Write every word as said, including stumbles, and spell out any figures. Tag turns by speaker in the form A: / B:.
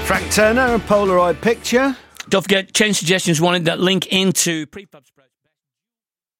A: Frank Turner, a Polaroid picture.
B: Don't forget, change suggestions wanted that link into Prefab Spread.